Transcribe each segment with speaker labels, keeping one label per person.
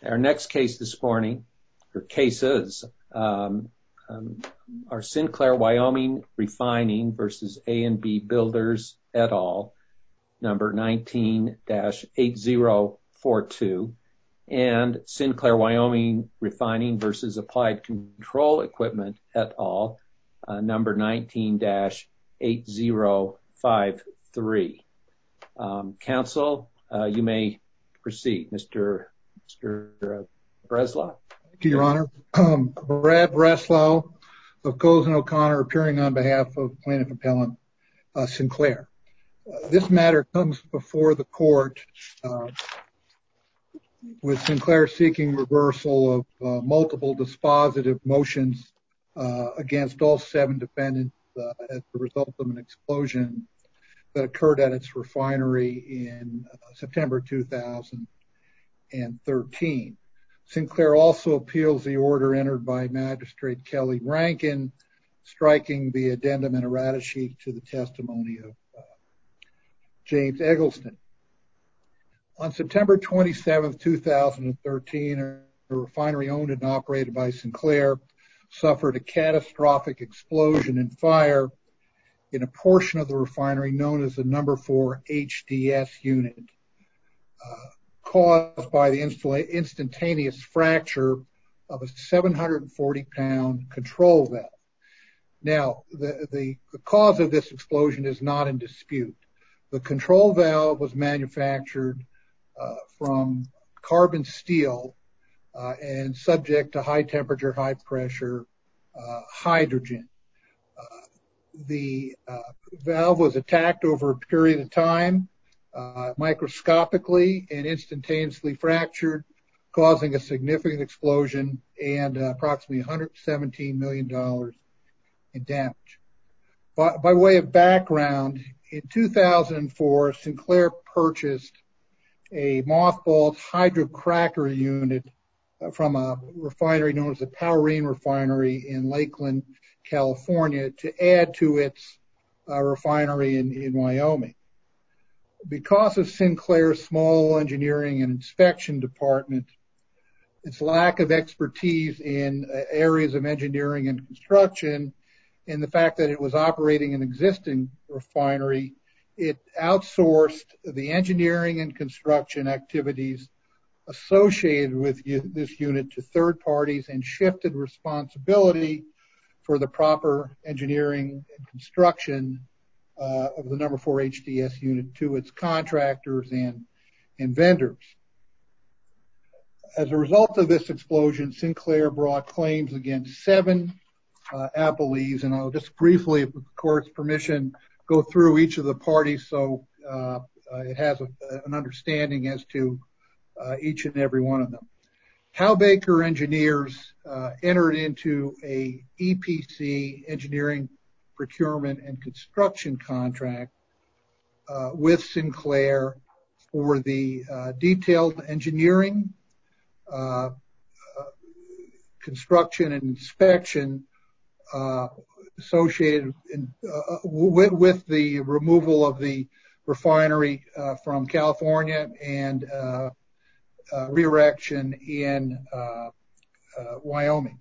Speaker 1: Our next case this morning, or cases, are Sinclair Wyoming Refining versus A&B Builders et al., number 19-8042, and Sinclair Wyoming Refining versus Applied Control Equipment et al., number 19-8053. Counsel, you may proceed. Mr. Breslau.
Speaker 2: Thank you, Your Honor. Brad Breslau of Cozen O'Connor, appearing on behalf of plaintiff appellant Sinclair. This matter comes before the court with Sinclair seeking reversal of multiple dispositive motions against all 7 defendants as a result of an explosion that occurred at its refinery in September 2013. Sinclair also appeals the order entered by Magistrate Kelly Rankin, striking the addendum and errata sheet to the testimony of James Eggleston. On September 27, 2013, a refinery owned and operated by Sinclair suffered a catastrophic explosion and fire in a portion of the refinery known as the number 4 HDS unit, caused by the instantaneous fracture of a 740-pound control valve. Now, the cause of this explosion is not in dispute. The control valve was manufactured from carbon steel and subject to high temperature, high pressure hydrogen. The valve was attacked over a period of time, microscopically and instantaneously fractured, causing a significant explosion and approximately $117 million in damage. By way of background, in 2004, Sinclair purchased a mothballed hydrocracker unit from a refinery known as the Powerine Refinery in Lakeland, California, to add to its refinery in Wyoming. Because of Sinclair's small engineering and inspection department, its lack of expertise in areas of engineering and construction, and the fact that it was operating an existing refinery, it outsourced the engineering and construction activities associated with this unit to third parties and shifted responsibility for the proper engineering and construction of the number 4 HDS unit to its contractors and vendors. As a result of this explosion, Sinclair brought claims against 7 appellees, and I'll just briefly, with the court's permission, go through each of the parties so it has an understanding as to each and every one of them. Hal Baker Engineers entered into a EPC, engineering, procurement, and construction contract with Sinclair for the detailed engineering, construction, and inspection associated with the removal of the refinery from California and re-erection in Wyoming.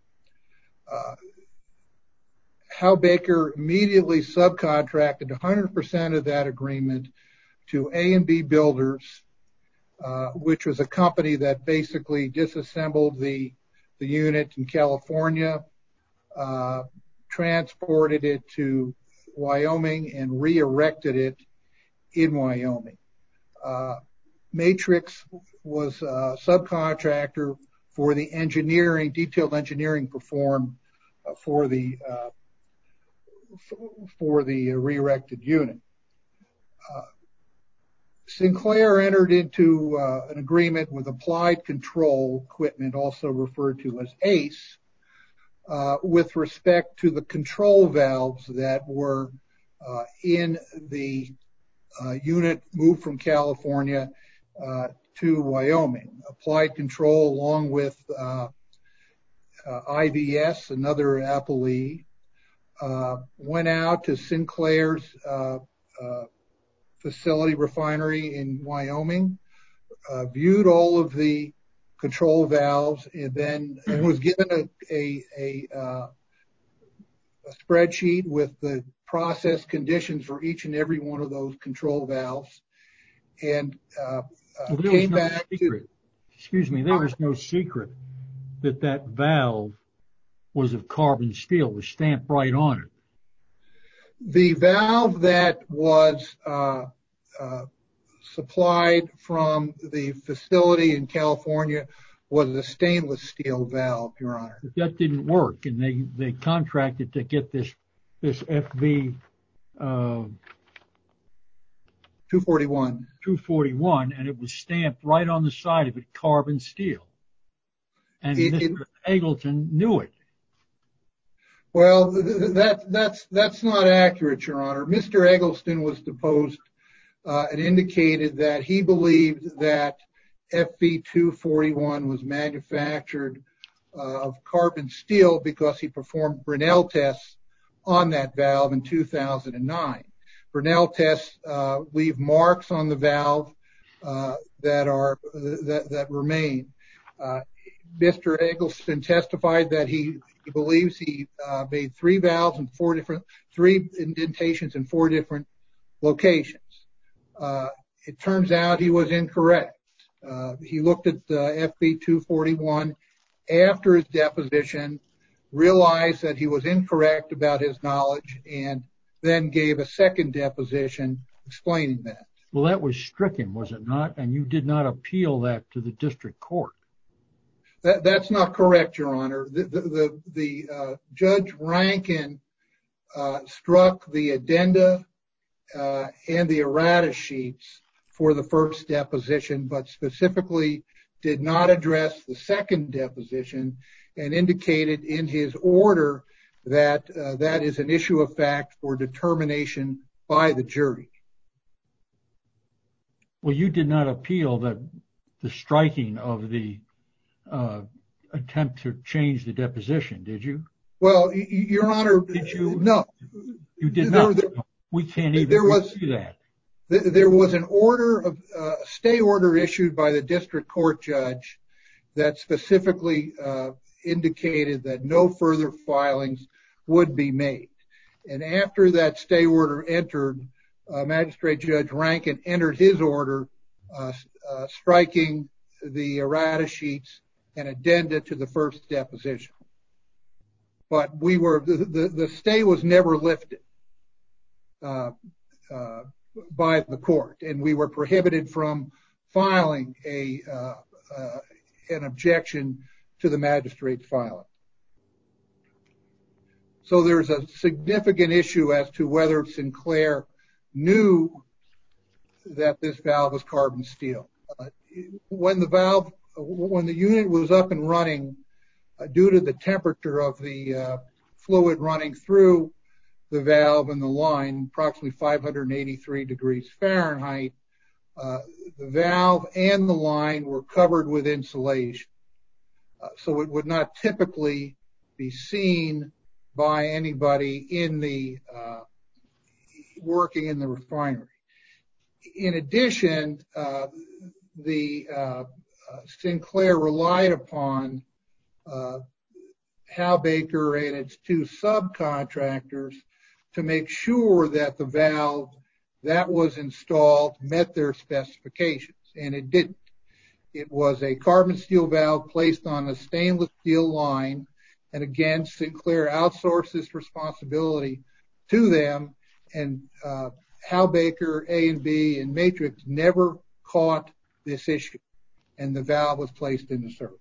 Speaker 2: Hal Baker immediately subcontracted 100% of that agreement to A&B Builders, which was a company that basically disassembled the unit in California, transported it to Wyoming, and re-erected it in Wyoming. Matrix was a subcontractor for the engineering, detailed engineering performed for the re-erected unit. Sinclair entered into an agreement with Applied Control Equipment, also referred to as ACE, with respect to the control valves that were in the unit moved from California to Wyoming. Applied Control, along with IVS, another appellee, went out to Sinclair's facility refinery in Wyoming, viewed all of the control valves, and then was given a spreadsheet with the process conditions for each and every one of those control valves, and came back to.
Speaker 3: Excuse me, there was no secret that valve was of carbon steel, was stamped right on it.
Speaker 2: The valve that was supplied from the facility in California was a stainless steel valve, Your Honor.
Speaker 3: But that didn't work, and they contracted to get this FV 241, and it was stamped right on the side of it, carbon steel. And Mr. Eggleton knew it.
Speaker 2: Well, that's not accurate, Your Honor. Mr. Eggleston was deposed and indicated that he believed that FV 241 was manufactured of carbon steel because he performed Brinell tests on that valve in 2009. Brinell tests leave marks on the valve that remain. Mr. Eggleston testified that he believes he made three indentations in four different locations. It turns out he was incorrect. He looked at the FV 241 after his deposition, realized that he was incorrect about his knowledge, and then gave a second deposition explaining that.
Speaker 3: Well, that was stricken, was it not? And you did not appeal that to the district court.
Speaker 2: That's not correct, Your Honor. The Judge Rankin struck the addenda and the errata sheets for the first deposition, but specifically did not address the second deposition and indicated in his order that that is an issue of fact for determination by the jury.
Speaker 3: Well, you did not appeal the striking of the attempt to change the deposition, did you?
Speaker 2: Well, Your Honor,
Speaker 3: did you?
Speaker 2: No.
Speaker 3: You did not. We can't even do that.
Speaker 2: There was an stay order issued by the district court judge that specifically indicated that no further filings would be made. And after that stay order entered, Magistrate Judge Rankin entered his order striking the errata sheets and addenda to the first deposition. But the stay was never lifted by the court, and we were prohibited from filing an objection to the magistrate's filing. So there's a significant issue as to whether Sinclair knew that this valve was carbon steel. When the unit was up and running, due to the temperature of the fluid running through the valve and the line, approximately 583 degrees Fahrenheit, the valve and the line were covered with insulation. So it would not typically be seen by anybody working in the refinery. In addition, Sinclair relied upon Halbaker and its two subcontractors to make sure that the valve that was installed met their specifications, and it didn't. It was a carbon steel valve placed on a stainless steel line, and again, Sinclair outsourced this responsibility to them, and Halbaker, A&B, and Matrix never caught this issue, and the valve was placed into service.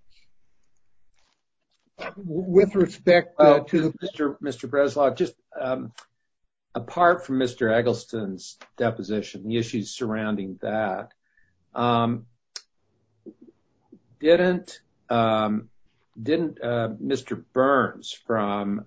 Speaker 2: With respect to
Speaker 1: Mr. Breslov, just apart from Mr. Eggleston's deposition, the issues surrounding that, didn't Mr. Burns from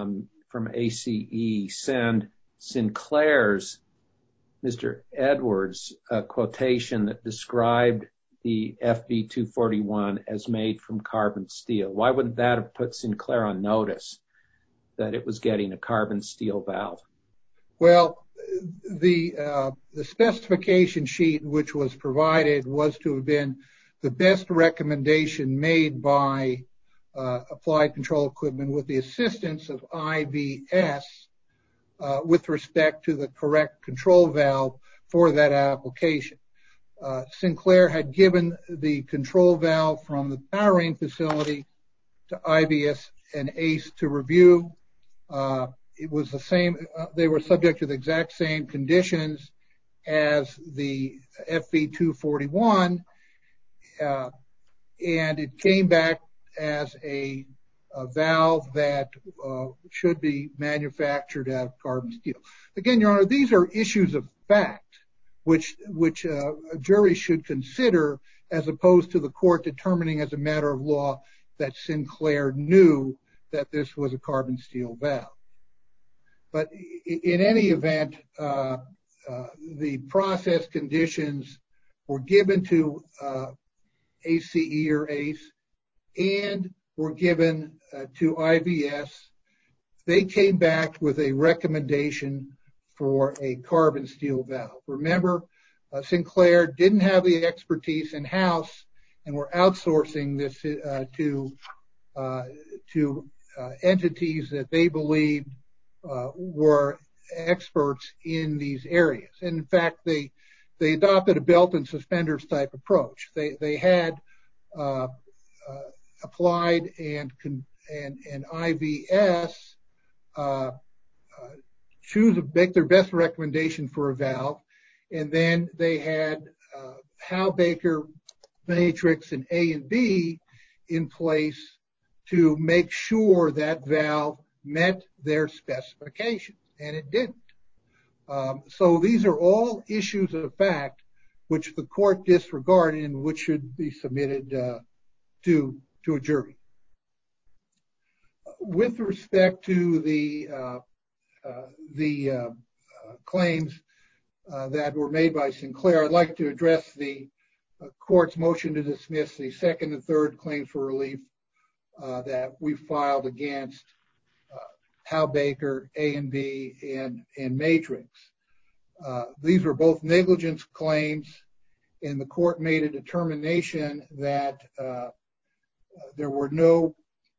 Speaker 1: ACE send Sinclair's Mr. Edwards a quotation that described the FV 241 as made from carbon steel? Why wouldn't that have put Sinclair on notice that it was getting a carbon steel valve?
Speaker 2: Well, the specification sheet which was provided was to have been the best recommendation made by Applied Control Equipment with the assistance of IVS with respect to the correct control valve for that application. Sinclair had given the control valve from the powering facility to IVS and ACE to review. It was the same, they were subject to the exact same conditions as the FV241, and it came back as a valve that should be manufactured out of carbon steel. Again, Your Honor, these are issues of fact which a jury should consider, as opposed to the court determining as a matter of law that Sinclair knew that this was a carbon steel valve. But in any event, the process conditions were given to ACE or ACE and were given to IVS. They came back with a recommendation for a carbon steel valve. Remember, Sinclair didn't have the expertise in-house and were outsourcing this to entities that they believed were experts in these areas. And in fact, they adopted a belt and suspenders type approach. They had Applied and IVS make their best recommendation for a valve, and then they had Hal-Baker, Matrix, and A and B in place to make sure that valve met their specifications, and it didn't. So these are all issues of fact which the court disregarded and which should be submitted to a jury. With respect to the claims that were made by Sinclair, I'd like to address the court's motion to dismiss the second and third claims for relief that we filed against Hal-Baker, A and B, and Matrix. These were both negligence claims, and the court made a determination that there were no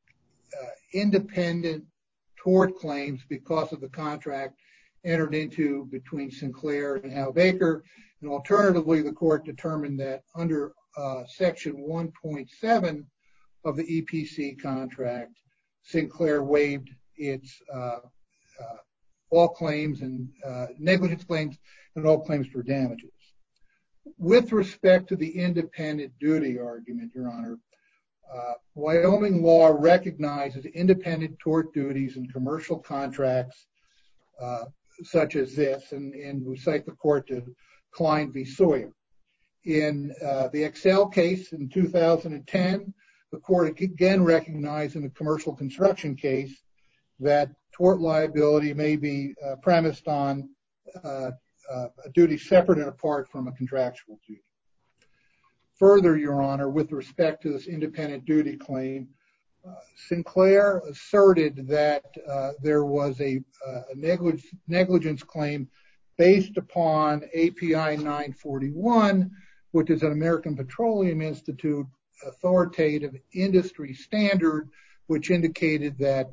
Speaker 2: independent tort claims because of the contract entered into between Sinclair and Hal-Baker. And alternatively, the court determined that under section 1.7 of the EPC contract, Sinclair waived its all claims and negligence claims and all claims for damages. With respect to the independent duty argument, Your Honor, Wyoming law recognizes independent tort duties in commercial contracts such as this, and we cite the court to Klein v. Sawyer. In the Excel case in 2010, the court again recognized in the commercial construction case that tort liability may be premised on a duty separate and apart from a contractual duty. Further, Your Honor, with respect to this independent duty claim, Sinclair asserted that there was a negligence claim based upon API 941, which is an American Petroleum Institute authoritative industry standard, which indicated that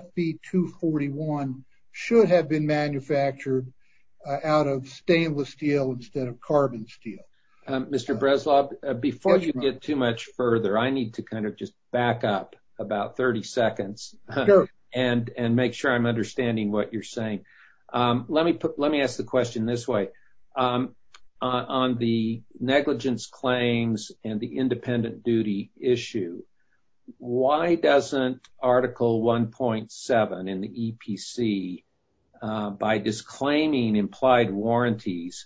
Speaker 2: FV241 should have been manufactured out of stainless steel instead of carbon steel.
Speaker 1: Mr. Breslov, before you get too much further, I need to kind of just back up about 30 seconds and make sure I'm understanding what you're saying. Let me ask the question this way. On the negligence claims and the independent duty issue, why doesn't Article 1.7 in the EPC, by disclaiming implied warranties,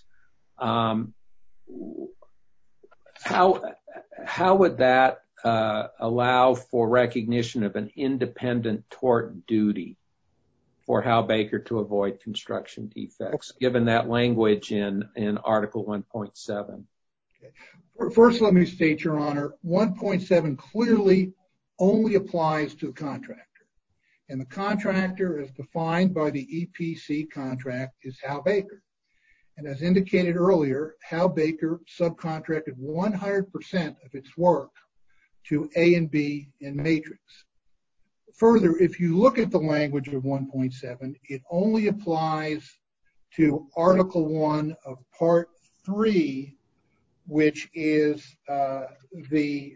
Speaker 1: how would that allow for recognition of an independent tort duty for Hal-Baker to avoid construction defects, given that language in Article 1.7?
Speaker 2: First, let me state, Your Honor, 1.7 clearly only applies to the contractor. And the contractor, as defined by the EPC contract, is Hal-Baker. And as indicated earlier, Hal Baker subcontracted 100% of its work to A&B and Matrix. Further, if you look at the language of 1.7, it only applies to Article 1 of Part 3, which is the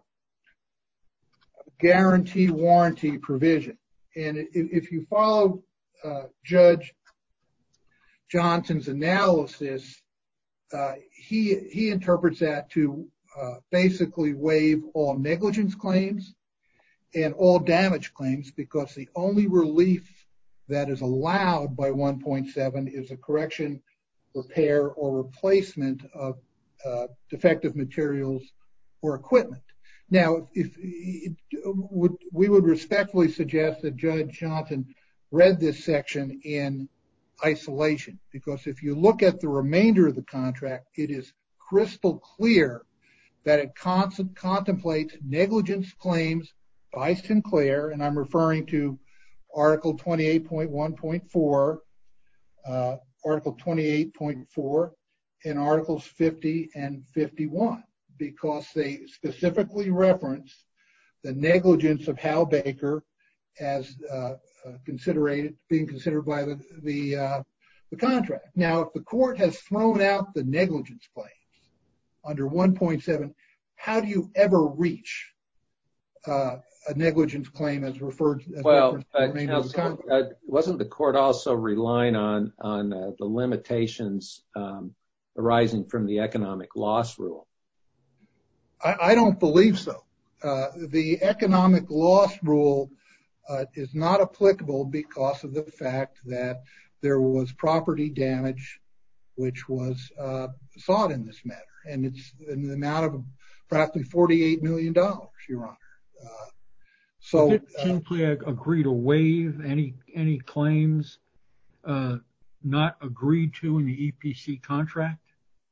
Speaker 2: guarantee warranty provision. And if you follow Judge Johnson's analysis, he interprets that to basically waive all negligence claims and all damage claims, because the only relief that is allowed by 1.7 is a correction, repair, or replacement of defective materials or equipment. Now, we would respectfully suggest that Judge Johnson read this section in isolation, because if you look at the remainder of the contract, it is crystal clear that it contemplates negligence claims by Sinclair, and I'm referring to Article 28.1.4, Article 28.4, and Articles 50 and 51, because they specifically reference the negligence of Hal Baker as being considered by the contract. Now, if the court has thrown out the negligence claims under 1.7, how do you ever reach a negligence claim as referred to?
Speaker 1: Well, wasn't the court also relying on the limitations arising from the economic loss rule?
Speaker 2: I don't believe so. The economic loss rule is not applicable because of the fact that there was property damage which was sought in this matter, and it's in the amount of practically $48 million, Your Honor. So
Speaker 3: did Sinclair agree to waive any claims not agreed to in the EPC contract?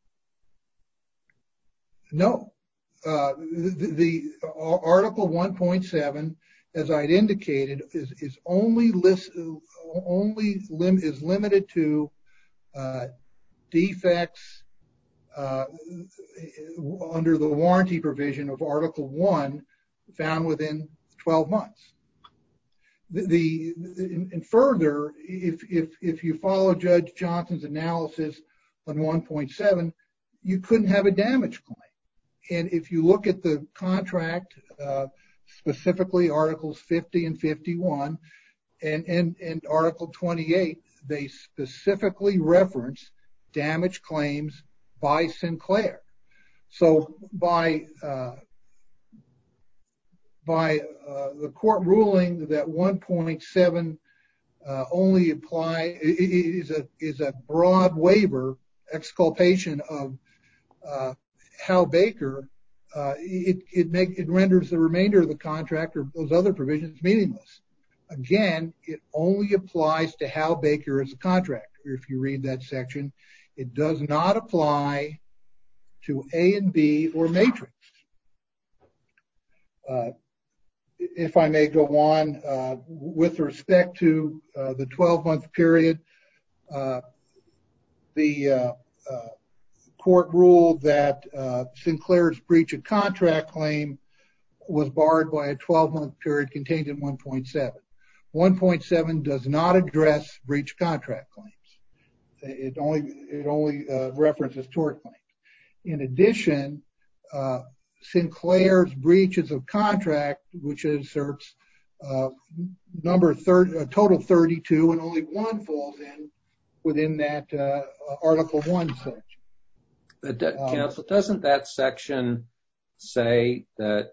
Speaker 2: No. The Article 1.7, as I'd indicated, is limited to defects under the warranty provision of Article 1 found within 12 months. And further, if you follow Judge Johnson's analysis on 1.7, you couldn't have a damage claim. And if you look at the contract, specifically Articles 50 and 51 and Article 28, they specifically reference damage claims by Sinclair. So by the court ruling that 1.7 only apply is a broad waiver, exculpation of Hal Baker, it renders the remainder of the contract or those other provisions meaningless. Again, it only applies to Hal Baker as a contractor. If you read that section, it does not apply to A&B or Matrix. If I may go on, with respect to the 12-month period, the court ruled that Sinclair's breach of contract claim was barred by a 12-month period contained in 1.7. 1.7 does not address breach of contract claims. It only references tort claims. In addition, Sinclair's breaches of contract, which asserts total 32, and only one falls within that Article 1 section.
Speaker 1: Counsel, doesn't that section say that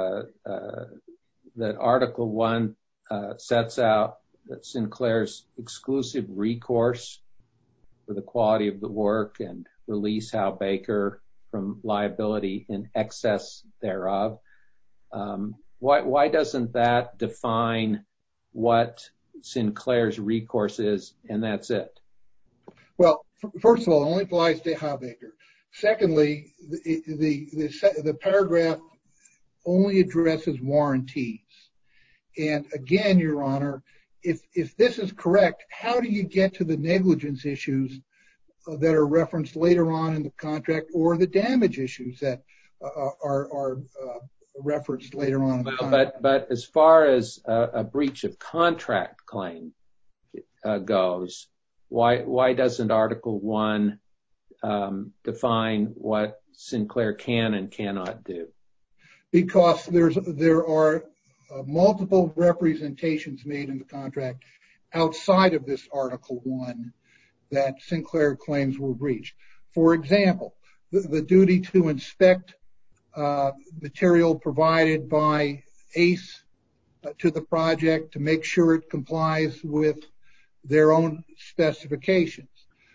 Speaker 1: Article 1 sets out that Sinclair's exclusive recourse for the quality of the work and release Hal Baker from liability in excess thereof? Why doesn't that define what Sinclair's recourse is, and that's it?
Speaker 2: Well, first of all, it only applies to Hal Baker. Secondly, the paragraph only addresses warranties. And again, Your Honor, if this is correct, how do you get to the negligence issues that are referenced later on in the contract or the damage issues that are referenced later on in the contract.
Speaker 1: But as far as a breach of contract claim goes, why doesn't Article 1 define what Sinclair can and cannot do?
Speaker 2: Because there are multiple representations made in the contract outside of this Article 1 that Sinclair claims were breached. For example, the duty to inspect material provided by ACE to the project to make sure it complies with their own specifications.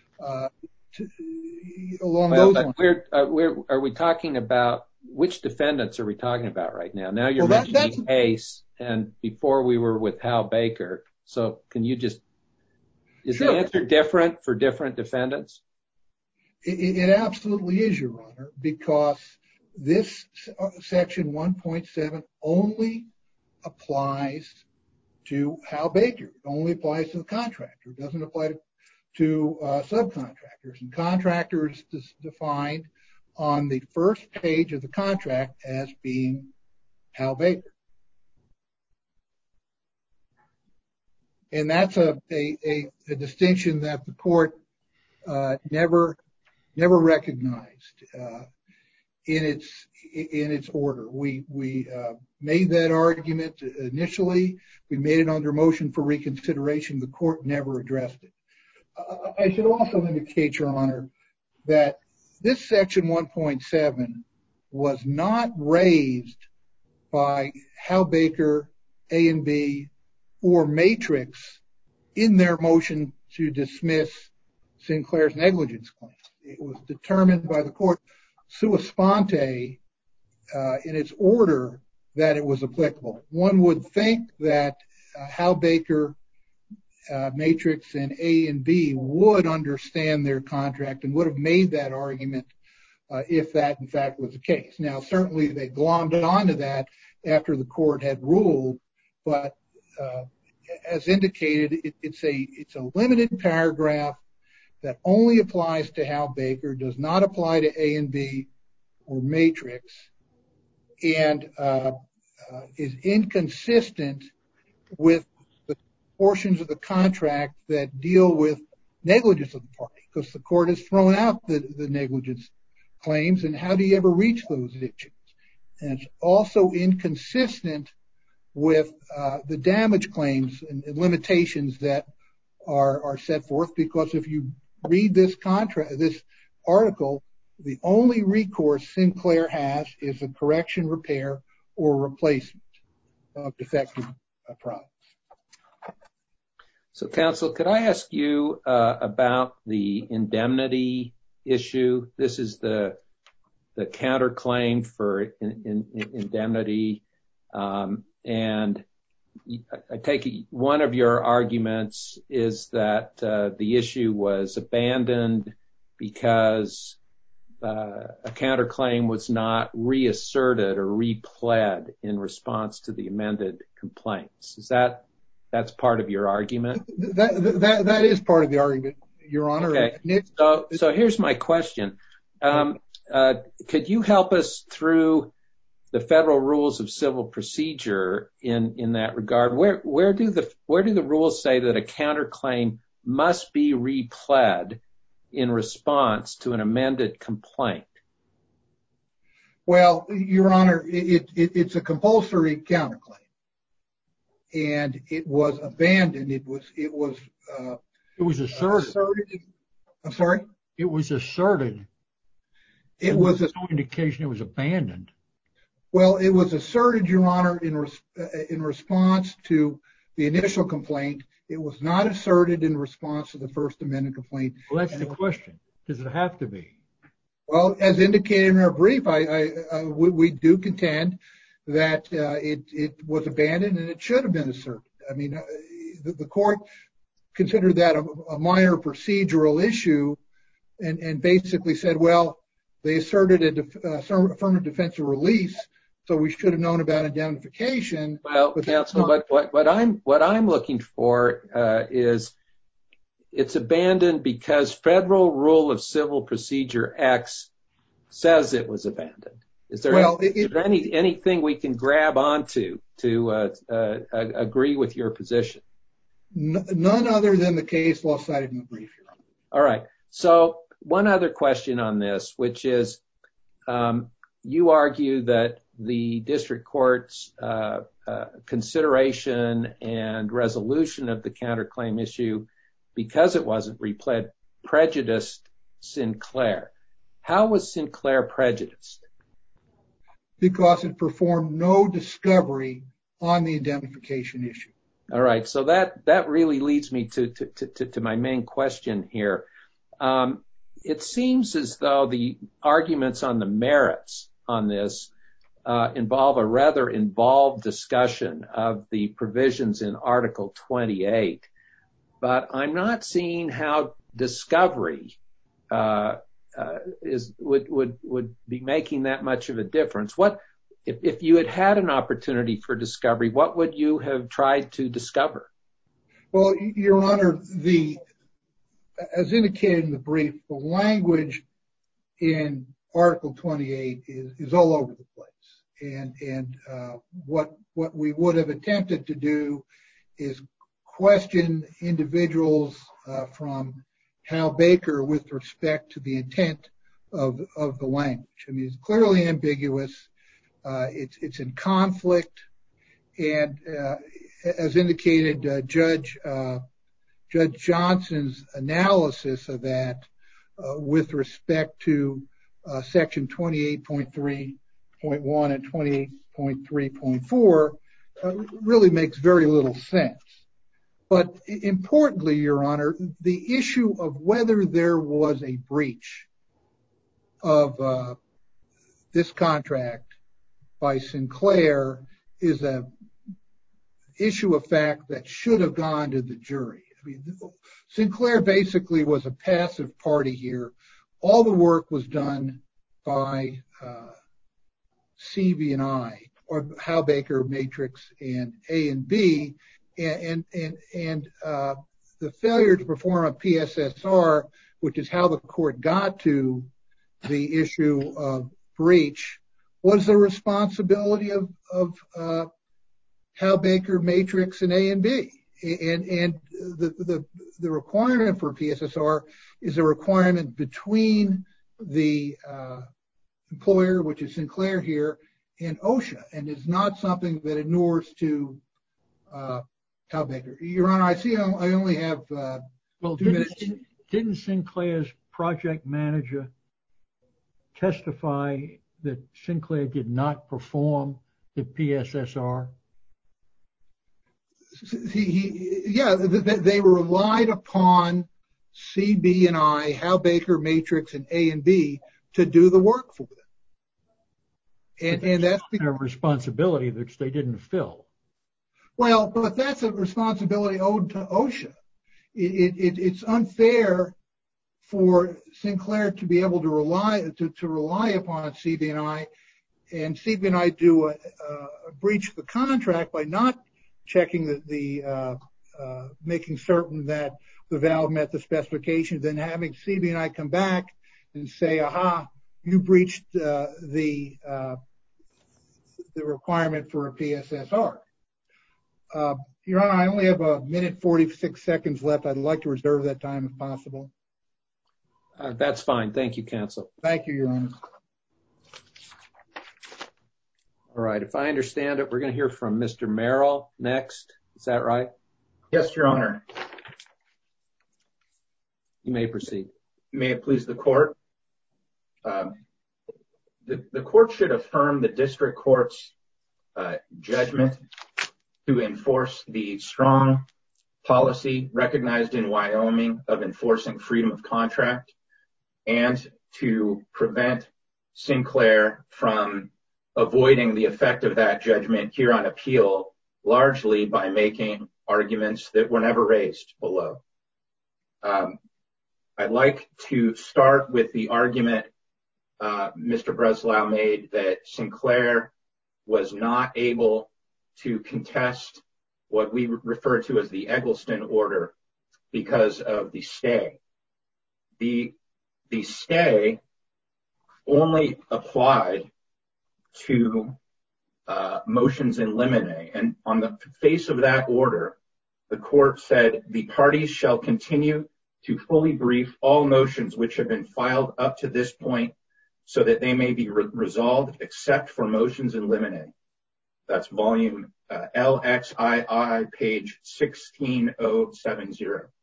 Speaker 2: Along those lines.
Speaker 1: Are we talking about, which defendants are we talking about right now? Now you're mentioning ACE, and before we were with Hal Baker. So can you just, is the answer different for different defendants?
Speaker 2: It absolutely is, Your Honor, because this Section 1.7 only applies to Hal Baker. It only applies to the contractor. It doesn't apply to subcontractors. And contractors is defined on the first page of the contract as being Hal Baker. And that's a distinction that the court never recognized in its order. We made that argument initially. We made it under motion for reconsideration. The court never addressed it. I should also indicate, Your Honor, that this Section 1.7 was not raised by Hal Baker, A&B, or Matrix in their motion to dismiss Sinclair's negligence claim. It was determined by the court sua sponte in its order that it was applicable. One would think that Hal Baker, Matrix, and A&B would understand their contract and would have made that argument if that, in fact, was the case. Now, certainly they glommed onto that after the court had ruled, but as indicated, it's a limited paragraph that only applies to Hal Baker, does not apply to A&B or Matrix, and is inconsistent with the portions of the contract that deal with negligence of the party, because the court has thrown out the negligence claims, and how do you ever reach those issues? And it's also inconsistent with the damage claims and limitations that are set forth, because if you read this article, the only recourse Sinclair has is a correction, repair, or replacement of defective products.
Speaker 1: So, counsel, could I ask you about the indemnity issue? This is the counterclaim for indemnity, and I take it one of your arguments is that the issue was abandoned because a counterclaim was not reasserted or repled in response to the amended complaints. That's part of your argument?
Speaker 2: That is part of the argument, Your Honor.
Speaker 1: Okay. So here's my question. Could you help us through the federal rules of civil procedure in that regard? Where do the rules say that a counterclaim must be repled in response to an amended complaint?
Speaker 2: Well, Your Honor, it's a compulsory counterclaim, and it was abandoned. It was
Speaker 3: asserted.
Speaker 2: I'm sorry?
Speaker 3: It was asserted.
Speaker 2: It was
Speaker 3: no indication it was abandoned.
Speaker 2: Well, it was asserted, Your Honor, in response to the initial complaint. It was not asserted in response to the First Amendment complaint.
Speaker 3: Well, that's the question. Does it have to be?
Speaker 2: Well, as indicated in our brief, we do contend that it was abandoned and it should have been asserted. I mean, the court considered that a minor procedural issue and basically said, well, they asserted a affirmative defense of release, so we should have known about indemnification.
Speaker 1: Well, counsel, what I'm looking for is it's abandoned because Federal Rule of Civil Procedure X says it was abandoned. Is there anything we can grab onto to agree with your position?
Speaker 2: None other than the case law cited in the brief, Your Honor.
Speaker 1: All right. So one other question on this, which is you argue that the district court's consideration and resolution of the counterclaim issue, because it wasn't repled, prejudiced Sinclair. How was Sinclair prejudiced?
Speaker 2: Because it performed no discovery on the indemnification issue.
Speaker 1: All right. So that really leads me to my main question here. It seems as though the arguments on the merits on this involve a rather involved discussion of the provisions in Article 28, but I'm not seeing how discovery would be making that much of a difference. What if you had an opportunity for discovery? What would you have tried to discover?
Speaker 2: Well, Your Honor, as indicated in the brief, the language in Article 28 is all over the place. And what we would have attempted to do is question individuals from Hal Baker with respect to the intent of the language. I mean, it's clearly ambiguous. It's in conflict. And as indicated, Judge Johnson's analysis of that with respect to Section 28.3.1 and 28.3.4 really makes very little sense. But importantly, Your Honor, the issue of whether there was a breach of this contract by Sinclair is an issue of fact that should have gone to the jury. I mean, Sinclair basically was a passive party here. All the work was done by CV&I, or Hal Baker, Matrix, and A&B, and the failure to perform a PSSR, which is how the court got to the issue of breach, was the responsibility of Hal Baker, Matrix, and A&B. And the requirement for PSSR is a requirement between the employer, which is Sinclair here, and OSHA, and it's not something that inures to Hal Baker. Your Honor, I see I only have 2 minutes.
Speaker 3: Didn't Sinclair's project manager testify that Sinclair did not perform the PSSR? They relied upon CB&I, Hal Baker, Matrix, and A&B to do the work for them. And that's a responsibility which they didn't fill.
Speaker 2: Well, but that's a responsibility owed to OSHA. It's unfair for Sinclair to be able to rely upon CB&I, and CB&I do breach the contract by not checking making certain that the valve met the specifications, then having CB&I come back and say, aha, you breached the requirement for a PSSR. Your Honor, I only have 1:46 seconds left. I'd like to reserve that time if possible.
Speaker 1: That's fine. Thank you, counsel.
Speaker 2: Thank you, Your Honor.
Speaker 1: All right. If I understand it, we're going to hear from Mr. Merrill next. Is that right?
Speaker 4: Yes, Your Honor.
Speaker 1: You may proceed.
Speaker 4: May it please the court. The court should affirm the district court's judgment to enforce the strong policy recognized in Wyoming of enforcing freedom of contract, and to prevent Sinclair from avoiding the effect of that judgment here on appeal, largely by making arguments that were never raised below. I'd like to start with the argument Mr. Breslau made that Sinclair was not able to contest what we refer to as the Eggleston order because of the stay. The stay only applied to motions in limine, and on the face of that order, the court said the parties shall continue to fully brief all motions which have been filed up to this point so that they may be resolved except for motions in limine. That's volume LXII, page 16070.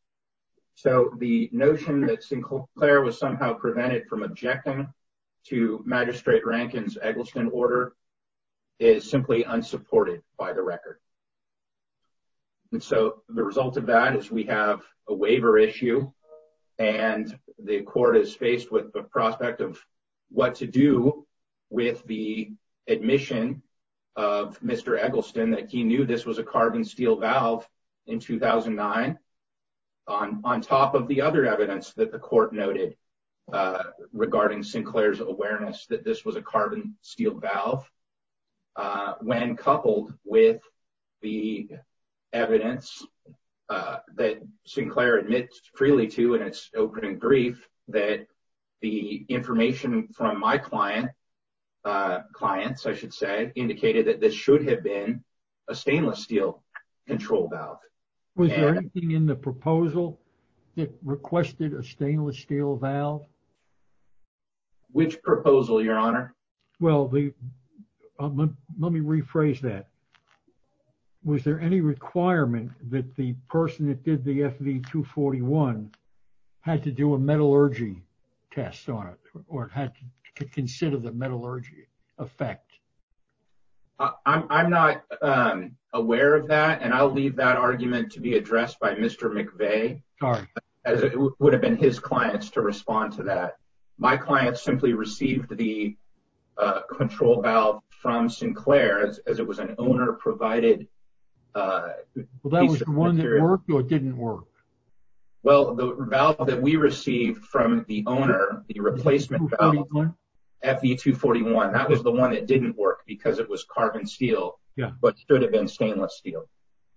Speaker 4: So the notion that Sinclair was somehow prevented from objecting to Magistrate Rankin's Eggleston order is simply unsupported by the record. And so the result of that is we have a waiver issue, and the court is faced with the prospect of what to do with the admission of Mr. Eggleston that he knew this was a carbon steel valve in 2009, on top of the other evidence that the court noted regarding Sinclair's awareness that this was a carbon steel valve, when coupled with the evidence that Sinclair admits freely to in its opening brief that the information from my clients, I should say, indicated that this should have been a stainless steel control valve.
Speaker 3: Was there anything in the proposal that requested a stainless steel valve?
Speaker 4: Which proposal, Your Honor?
Speaker 3: Well, let me rephrase that. Was there any requirement that the person that did the FV241 had to do a metallurgy test on it, or had to consider the metallurgy effect?
Speaker 4: I'm not aware of that, and I'll leave that argument to be addressed by Mr. McVeigh, as it would have been his clients to respond to that. My client simply received the control valve from Sinclair as it was an owner-provided
Speaker 3: well, that was the one that worked or didn't work?
Speaker 4: Well, the valve that we received from the owner, the replacement valve, FV241, that was the one that didn't work because it was carbon steel, but should have been stainless steel.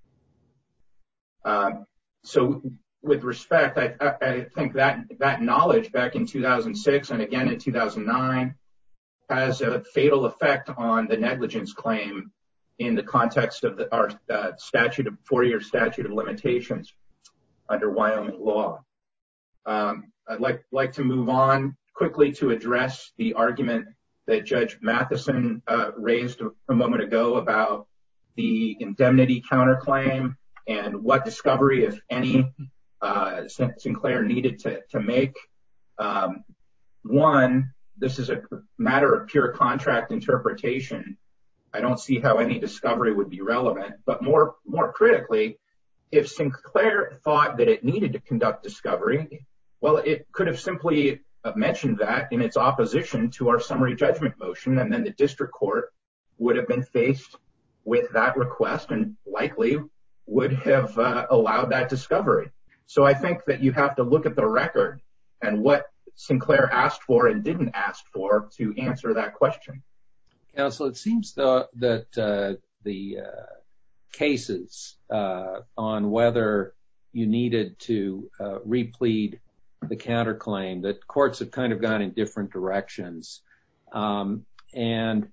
Speaker 4: So with respect, I think that knowledge back in 2006 and again in 2009 has a fatal effect on the negligence claim in the context of our 4-year statute of limitations under Wyoming law. I'd like to move on quickly to address the argument that Judge Matheson raised a moment ago about the indemnity counterclaim and what discovery, if any, Sinclair needed to make. One, this is a matter of pure contract interpretation. I don't see how any discovery would be relevant, but more critically, if Sinclair thought that it needed to conduct discovery, well, it could have simply mentioned that in its opposition to our summary judgment motion, and then the district court would have been faced with that request and likely would have allowed that discovery. So I think that you have to look at the record and what Sinclair asked for and didn't ask for to answer that question.
Speaker 1: Counsel, it seems that the cases on whether you needed to replead the counterclaim, that courts have kind of gone in different directions. And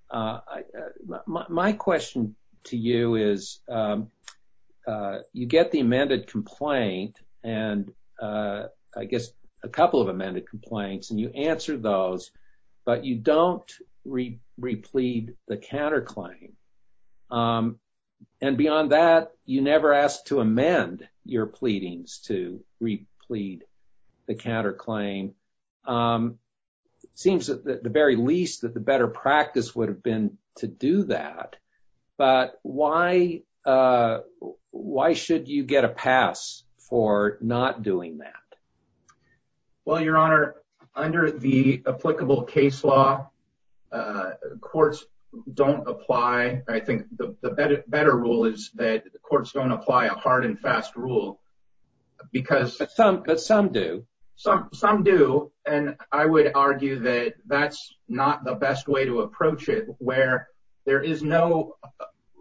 Speaker 1: my question to you is, you get the amended complaint and I guess a couple of amended complaints, and you answer those, but you don't replead the counterclaim. And beyond that, you never ask to amend your pleadings to replead the counterclaim. It seems at the very least that the better practice would have been to do that. But why should you get a pass for not doing that?
Speaker 4: Well, Your Honor, under the applicable case law, courts don't apply. I think the better rule is that the courts don't apply a hard and fast rule because.
Speaker 1: But some do.
Speaker 4: Some do, and I would argue that that's not the best way to approach it, where there is no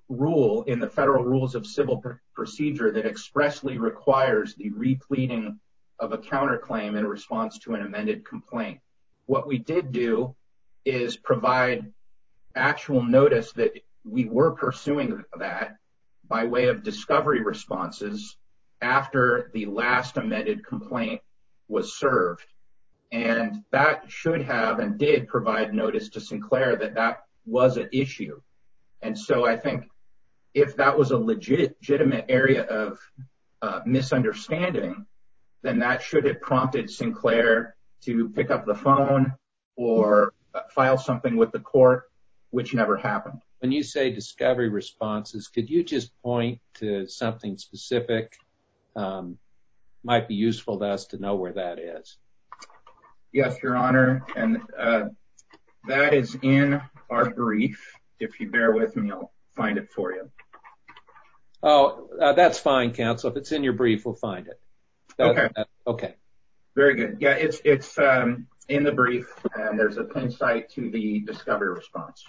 Speaker 4: rule in the Federal Rules of Civil Procedure that expressly requires the repleting of a counterclaim in response to an amended complaint. What we did do is provide actual notice that we were pursuing that by way of discovery responses after the last amended complaint was served. And that should have and did provide notice to Sinclair that that was an issue. And so I think if that was a legitimate area of misunderstanding, then that should have prompted Sinclair to pick up the phone or file something with the court, which never happened.
Speaker 1: When you say discovery responses, could you just point to something specific? Might be useful to us to know where that is.
Speaker 4: Yes, Your Honor. And that is in our brief. If you bear with me, I'll find it for you.
Speaker 1: Oh, that's fine, counsel. If it's in your brief, we'll find it. Okay.
Speaker 4: Very good. Yeah, it's in the brief, and there's a pin site to the discovery response.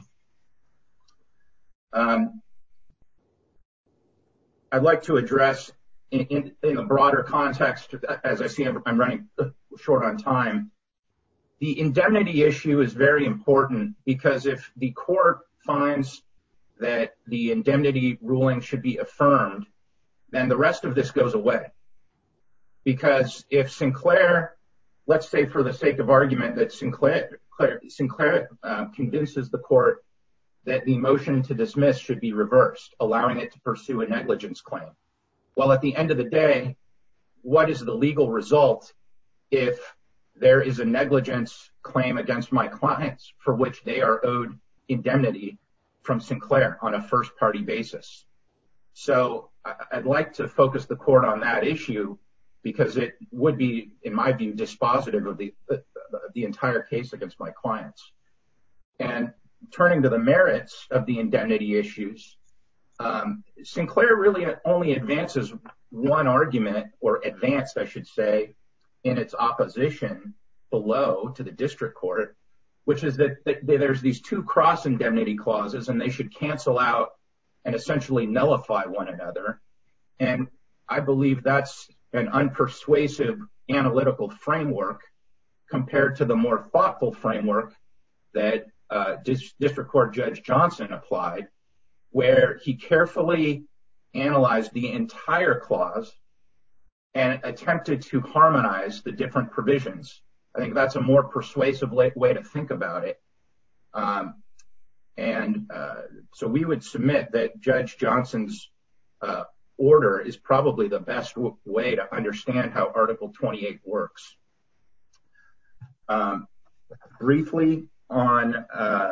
Speaker 4: I'd like to address in a broader context, as I see I'm running short on time, the indemnity issue is very important because if the court finds that the indemnity ruling should be affirmed, then the rest of this goes away. Because if Sinclair, let's say for the sake of argument that Sinclair convinces the court that the motion to dismiss should be reversed, allowing it to pursue a negligence claim. Well, at the end of the day, what is the legal result if there is a negligence claim against my clients for which they are owed indemnity from Sinclair on a first-party basis? So I'd like to focus the court on that issue because it would be, in my view, dispositive of the entire case against my clients. And turning to the merits of the indemnity issues, Sinclair really only advances one argument, or advanced, I should say, in its opposition below to the district court, which is that there's these two cross indemnity clauses and they should cancel out and essentially nullify one another. And I believe that's an unpersuasive analytical framework compared to the more thoughtful framework that District Court Judge Johnson applied, where he carefully analyzed the entire clause and attempted to harmonize the different provisions. I think that's a more persuasive way to think about it. So we would submit that Judge Johnson's order is probably the best way to understand how Article 28 works. Briefly on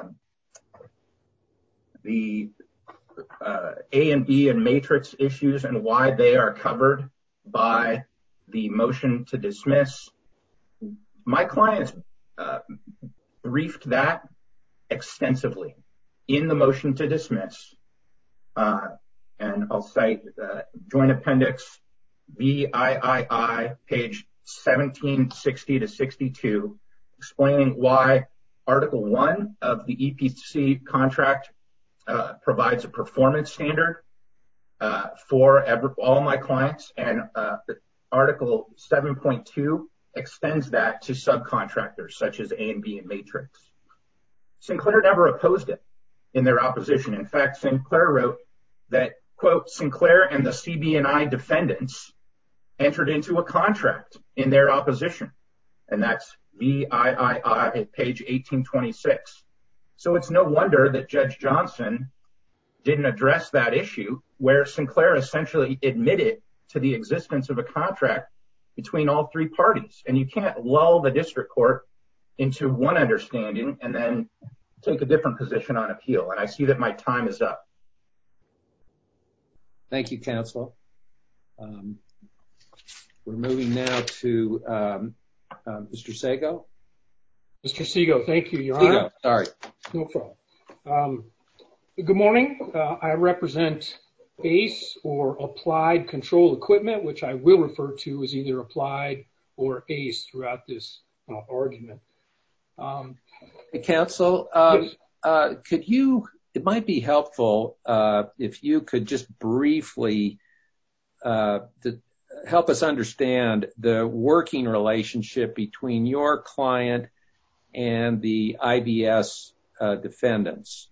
Speaker 4: the A and B and matrix issues and why they are covered by the motion to dismiss, my clients briefed that extensively in the motion to dismiss. And I'll cite Joint Appendix VIII, page 1760 to 62, explaining why Article 1 of the EPC contract provides a performance standard for all my clients, and Article 7.2 extends that to subcontractors such as A and B and matrix. Sinclair never opposed it in their opposition. In fact, Sinclair wrote that, quote, Sinclair and the CB&I defendants entered into a contract in their opposition. And that's VIII, page 1826. So it's no wonder that Judge Johnson didn't address that issue, where Sinclair essentially admitted to the existence of a contract between all three parties. And you can't lull the district court into one understanding and then take a different position on appeal. And I see that my time is up.
Speaker 1: Thank you, counsel. We're moving now to Mr. Sego.
Speaker 5: Mr. Sego, thank you, Your Honor.
Speaker 1: Sorry.
Speaker 5: No problem. Good morning. I represent ACE, or Applied Control Equipment, which I will refer to as either Applied or ACE throughout this argument.
Speaker 1: Hey, counsel,
Speaker 5: yes.
Speaker 1: Could you it might be helpful if you could just briefly help us understand the working relationship between your client and the IBS defendants.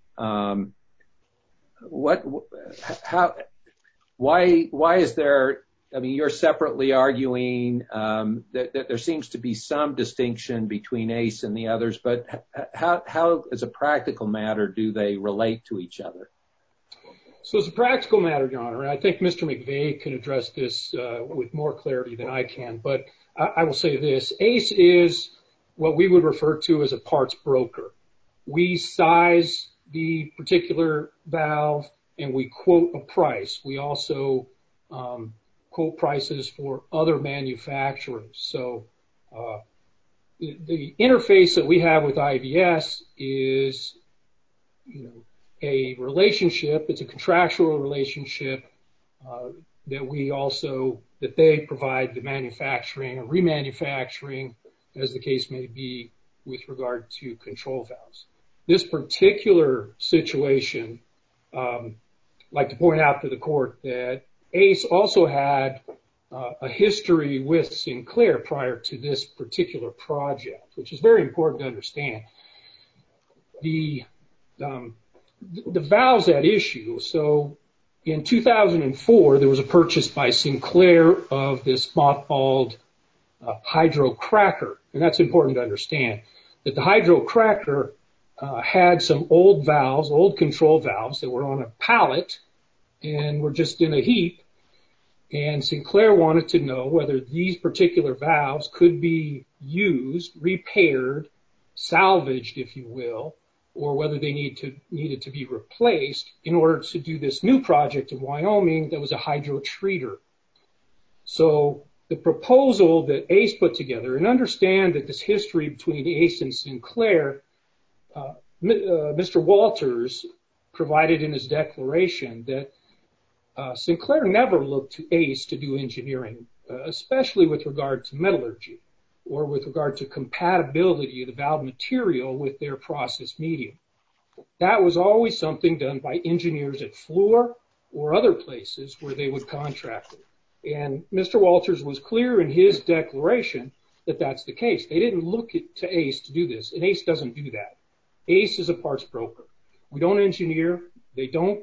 Speaker 1: Why is there? I mean, you're separately arguing that there seems to be some distinction between ACE and the others, but how, as a practical matter, do they relate to each other?
Speaker 5: So as a practical matter, Your Honor, I think Mr. McVeigh can address this with more clarity than I can, but I will say this. ACE is what we would refer to as a parts broker. We size the particular valve and we quote a price. We also quote prices for other manufacturers. So the interface that we have with IBS is, a relationship. It's a contractual relationship that they provide the manufacturing or remanufacturing, as the case may be, with regard to control valves. This particular situation, I'd like to point out to the court that ACE also had a history with Sinclair prior to this particular project, which is very important to understand. The valves at issue, so in 2004, there was a purchase by Sinclair of this mothballed hydro cracker, and that's important to understand, that the hydro cracker had some old valves, old control valves that were on a pallet and were just in a heap, and Sinclair wanted to know whether these particular valves could be used, repaired, salvaged, if you will, or whether they needed to be replaced in order to do this new project in Wyoming that was a hydro treater. So the proposal that ACE put together, and understand that this history between ACE and Sinclair, Mr. Walters provided in his declaration that Sinclair never looked to ACE to do engineering, especially with regard to metallurgy or with regard to compatibility of the valve material with their process medium. That was always something done by engineers at Fluor or other places where they would contract it. And Mr. Walters was clear in his declaration that that's the case. They didn't look to ACE to do this, and ACE doesn't do that. ACE is a parts broker. We don't engineer. They don't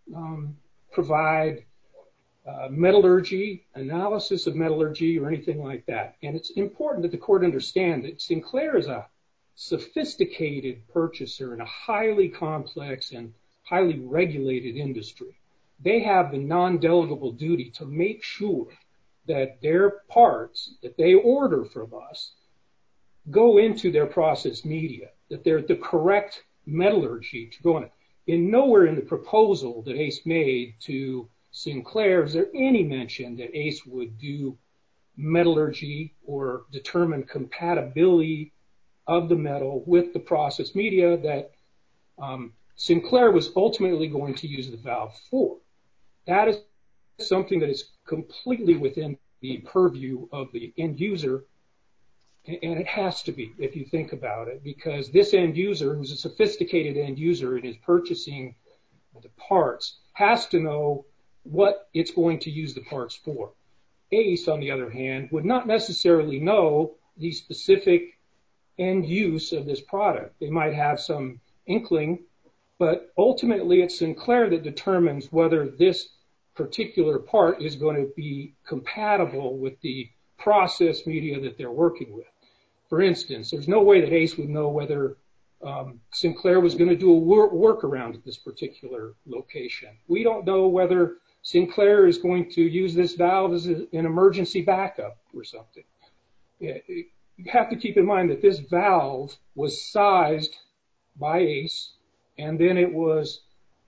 Speaker 5: provide metallurgy, analysis of metallurgy, or anything like that. And it's important that the court understand that Sinclair is a sophisticated purchaser in a highly complex and highly regulated industry. They have the non-delegable duty to make sure that their parts that they order from us go into their process media, that they're the correct metallurgy to go in it. In nowhere in the proposal that ACE made to Sinclair is there any mention that ACE would do metallurgy or determine compatibility of the metal with the process media that Sinclair was ultimately going to use the valve for. That is something that is completely within the purview of the end user, and it has to be, if you think about it, because this end user, who's a sophisticated end user and is purchasing the parts, has to know what it's going to use the parts for. ACE, on the other hand, would not necessarily know the specific end use of this product. They might have some inkling, but ultimately it's Sinclair that determines whether this particular part is going to be compatible with the process media that they're working with. For instance, there's no way that ACE would know whether Sinclair was going to do a workaround at this particular location. We don't know whether Sinclair is going to use this valve as an emergency backup or something. You have to keep in mind that this valve was sized by ACE, and then it was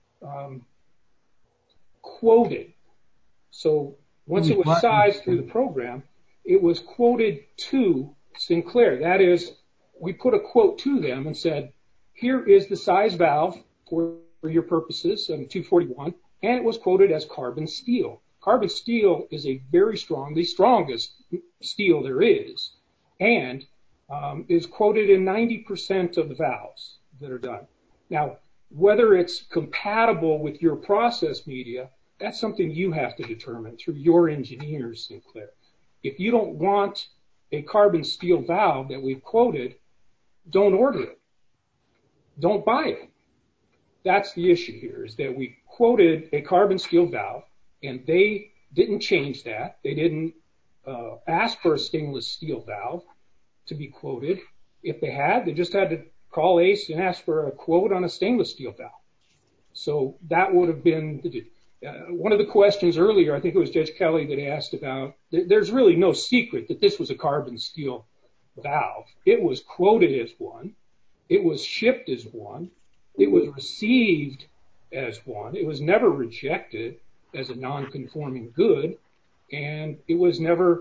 Speaker 5: quoted. So once it was sized through the program, it was quoted to Sinclair. That is, we put a quote to them and said, here is the size valve for your purposes, 241, and it was quoted as carbon steel. Carbon steel is a very strong, the strongest steel there is, and is quoted in 90% of the valves that are done. Now, Whether it's compatible with your process media, that's something you have to determine through your engineers, Sinclair. If you don't want a carbon steel valve that we've quoted, don't order it. Don't buy it. That's the issue here, is that we quoted a carbon steel valve, and they didn't change that. They didn't ask for a stainless steel valve to be quoted. If they had, they just had to call ACE and ask for a quote on a stainless steel valve. So that would have been one of the questions earlier. I think it was Judge Kelly that asked about, there's really no secret that this was a carbon steel valve. It was quoted as one. It was shipped as one. It was received as one. It was never rejected as a non-conforming good, and it was never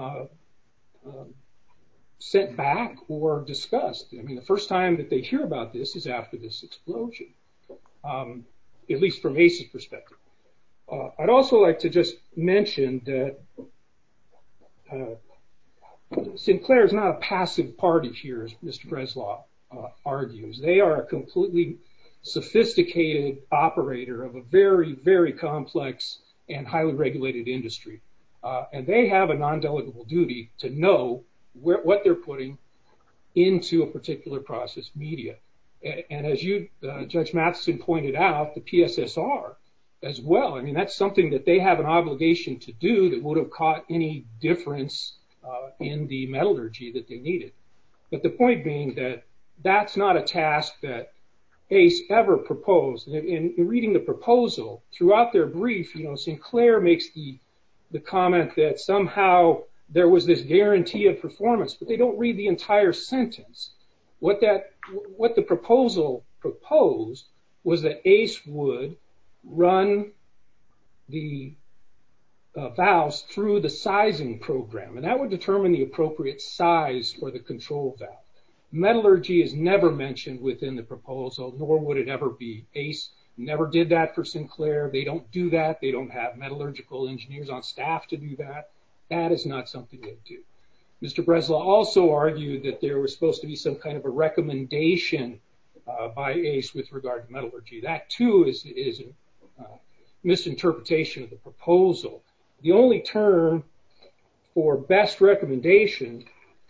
Speaker 5: sent back or discussed. I mean, the first time that they hear about this is after this explosion, at least from ACE's perspective. I'd also like to just mention that Sinclair is not a passive party here, as Mr. Breslau argues. They are a completely sophisticated operator of a very, very complex and highly regulated industry. And they have a non-delegable duty to know what they're putting into a particular process media. And as you, Judge Matheson, pointed out, the PSSR as well. I mean, that's something that they have an obligation to do that would have caught any difference in the metallurgy that they needed. But the point being that that's not a task that ACE ever proposed. In reading the proposal, throughout their brief, Sinclair makes the comment that somehow there was this guarantee of performance, but they don't read the entire sentence. What the proposal proposed was that ACE would run the valves through the sizing program, and that would determine the appropriate size for the control valve. Metallurgy is never mentioned within the proposal, nor would it ever be. ACE never did that for Sinclair. They don't do that. They don't have metallurgical engineers on staff to do that. That is not something they do. Mr. Breslau also argued that there was supposed to be some kind of a recommendation by ACE with regard to metallurgy. That, too, is a misinterpretation of the proposal. The only term for best recommendation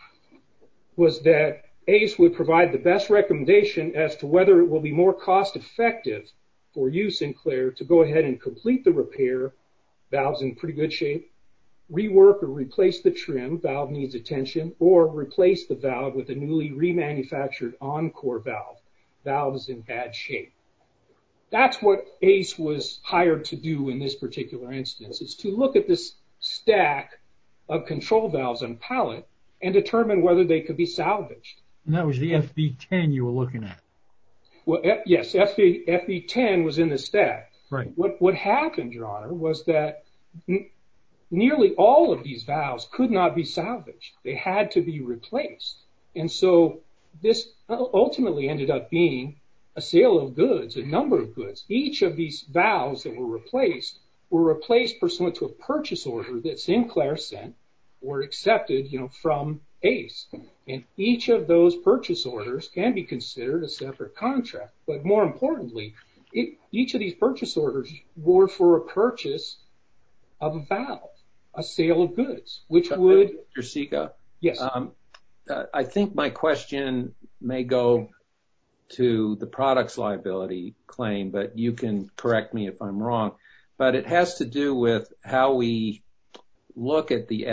Speaker 5: was that ACE would provide the best recommendation as to whether it will be more cost-effective for you, Sinclair, to go ahead and complete the repair, valve's in pretty good shape, rework or replace the trim, valve needs attention, or replace the valve with a newly remanufactured Encore valve, valve is in bad shape. That's what ACE was hired to do in this particular instance, is to look at this stack of control valves on pallet and determine whether they could be salvaged.
Speaker 3: And that was the FV10 you were looking at.
Speaker 5: Well, yes, FV10 was in the stack.
Speaker 3: Right.
Speaker 5: What happened, Your Honor, was that nearly all of these valves could not be salvaged. They had to be replaced. And so this ultimately ended up being a sale of goods, a number of goods. Each of these valves that were replaced pursuant to a purchase order that Sinclair sent or accepted, from ACE. And each of those purchase orders can be considered a separate contract. But more importantly, each of these purchase orders were for a purchase of a valve, a sale of goods, which would...
Speaker 1: Mr. Sika?
Speaker 5: Yes.
Speaker 1: I think my question may go to the products liability claim, but you can correct me if I'm wrong. But it has to do with how we look at the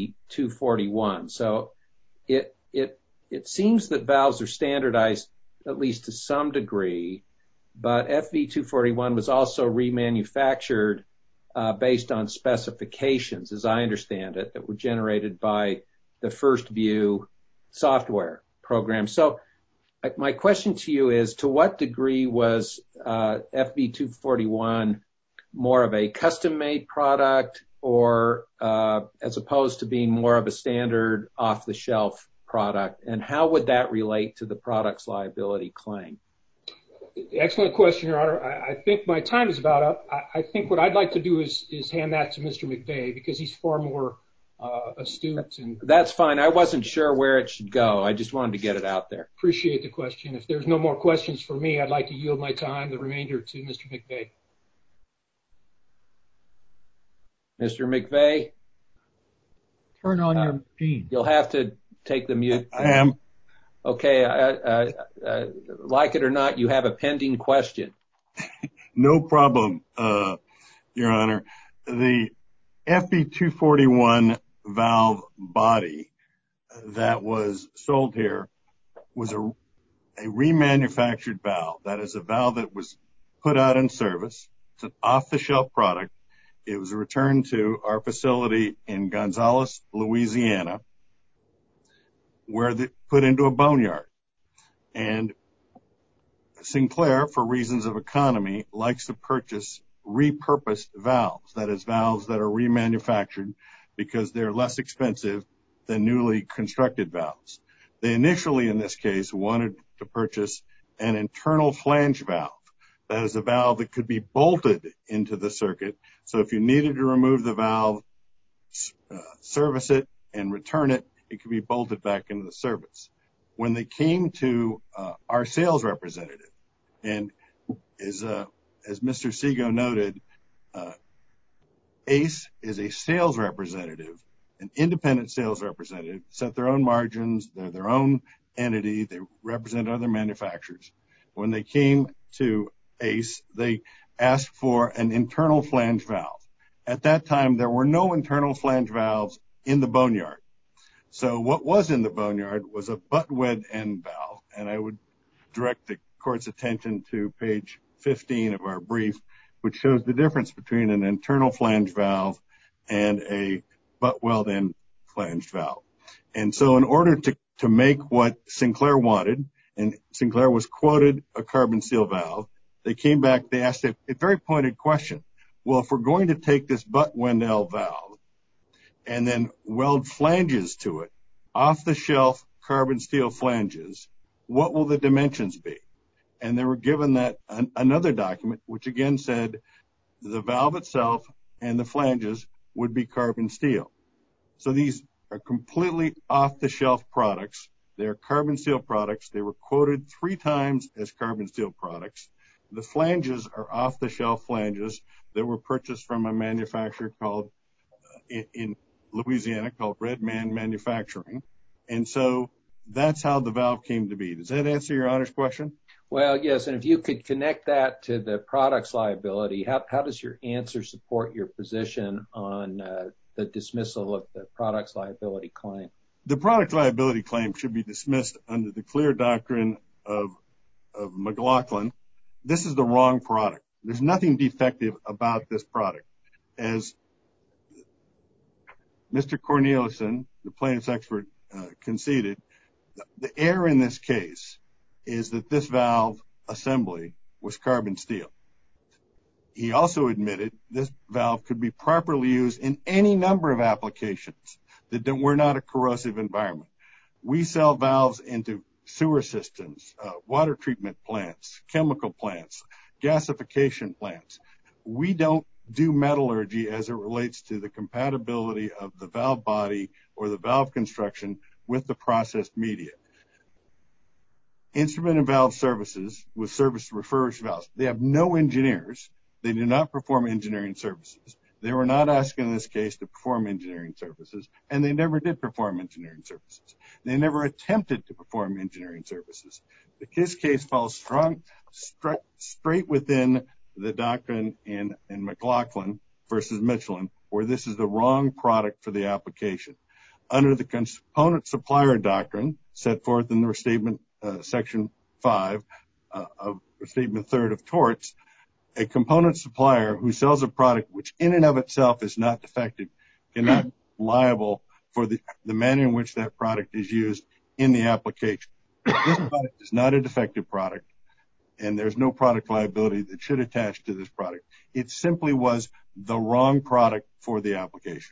Speaker 1: FV241. So it seems that valves are standardized, at least to some degree, but FV241 was also remanufactured based on specifications, as I understand it, that were generated by the First View software program. So my question to you is, to what degree was FV241 more of a custom-made product, or as opposed to being more of a standard off-the-shelf product? And how would that relate to the products liability claim?
Speaker 5: Excellent question, Your Honor. I think my time is about up. I think what I'd like to do is hand that to Mr. McVeigh, because he's far more astute. And
Speaker 1: that's fine. I wasn't sure where it should go. I just wanted to get it out there.
Speaker 5: Appreciate the question. If there's no more questions for me, I'd like to yield my time, the remainder, to Mr. McVeigh.
Speaker 1: Mr. McVeigh?
Speaker 3: Turn on your machine.
Speaker 1: You'll have to take the mute.
Speaker 6: I am.
Speaker 1: Okay. Like it or not, you have a pending question.
Speaker 6: No problem, Your Honor. The FB241 valve body that was sold here was a remanufactured valve. That is a valve that was put out in service. It's an off-the-shelf product. It was returned to our facility in Gonzales, Louisiana, where they put into a boneyard. And Sinclair, for reasons of economy, likes to purchase repurposed valves. That is, valves that are remanufactured because they're less expensive than newly constructed valves. They initially, in this case, wanted to purchase an internal flange valve. That is a valve that could be bolted into the circuit. So if you needed to remove the valve, service it, and return it, it could be bolted back into the service. When they came to our sales representative, and as Mr. Sego noted, ACE is a sales representative, an independent sales representative, set their own margins, they're their own entity, they represent other manufacturers. When they came to ACE, they asked for an internal flange valve. At that time, there were no internal flange valves in the boneyard. So what was in the boneyard was a butt wed end valve, and I would direct the court's attention to page 15 of our brief, which shows the difference between an internal flange valve and a butt weld end flange valve. And so in order to make what Sinclair wanted, and Sinclair was quoted a carbon steel valve, they came back, they asked a very pointed question. Well, if we're going to take this butt weld end valve and then weld flanges to it, off-the-shelf carbon steel flanges, what will the dimensions be? And they were given that another document, which again said the valve itself and the flanges would be carbon steel. So these are completely off-the-shelf products. They're carbon steel products. They were quoted 3 times as carbon steel products. The flanges are off-the-shelf flanges that were purchased from a manufacturer called, in Louisiana, called Red Man Manufacturing. And so that's how the valve came to be. Does that answer your Honor's question?
Speaker 1: Well, yes, and if you could connect that to the products liability, how does your answer support your position on the dismissal of the products liability claim?
Speaker 6: The product liability claim should be dismissed under the clear doctrine of McLaughlin. This is the wrong product. There's nothing defective about this product. As Mr. Cornelison, the plaintiff's expert, conceded, the error in this case is that this valve assembly was carbon steel. He also admitted this valve could be properly used in any number of applications that were not a corrosive environment. We sell valves into sewer systems, water treatment plants, chemical plants, gasification plants. We don't do metallurgy as it relates to the compatibility of the valve body or the valve construction with the processed media. Instrument and valve services with service refurbished valves, they have no engineers. They do not perform engineering services. They were not asked in this case to perform engineering services, and they never did perform engineering services. They never attempted to perform engineering services. This case falls straight within the doctrine in McLaughlin versus Michelin, where this is the wrong product for the application. Under the component supplier doctrine set forth in the restatement section 5 of restatement 3rd of torts, a component supplier who sells a product which in and of itself is not defective cannot be liable for the manner in which that product is used in the application. This product is not a defective product, and there's no product liability that should attach to this product. It simply was the wrong product for the application.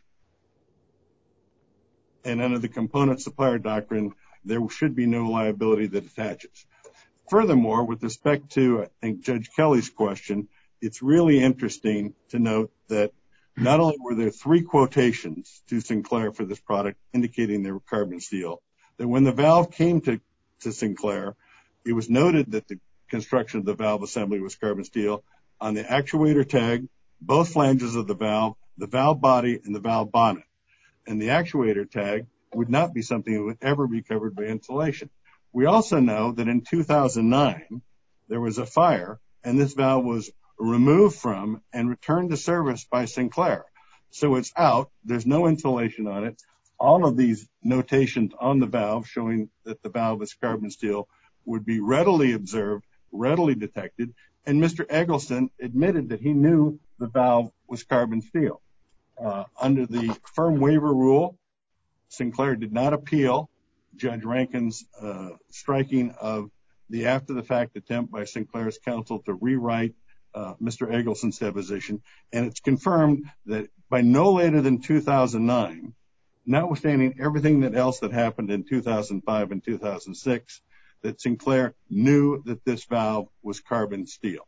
Speaker 6: And under the component supplier doctrine, there should be no liability that attaches. Furthermore, with respect to, I think, Judge Kelly's question, it's really interesting to note that not only were there 3 quotations to Sinclair for this product indicating they were carbon steel, that when the valve came to Sinclair, it was noted that the construction of the valve assembly was carbon steel. On the actuator tag, both flanges of the valve body, and the valve bonnet. And the actuator tag would not be something that would ever be covered by insulation. We also know that in 2009, there was a fire, and this valve was removed from and returned to service by Sinclair. So it's out. There's no insulation on it. All of these notations on the valve showing that the valve is carbon steel would be readily observed, readily detected, and Mr. Eggleston admitted that he knew the valve was carbon steel. Under the firm waiver rule, Sinclair did not appeal Judge Rankin's striking of the after-the-fact attempt by Sinclair's counsel to rewrite Mr. Eggleston's deposition, and it's confirmed that by no later than 2009, notwithstanding everything else that happened in 2005 and 2006, that Sinclair knew that this valve was carbon steel.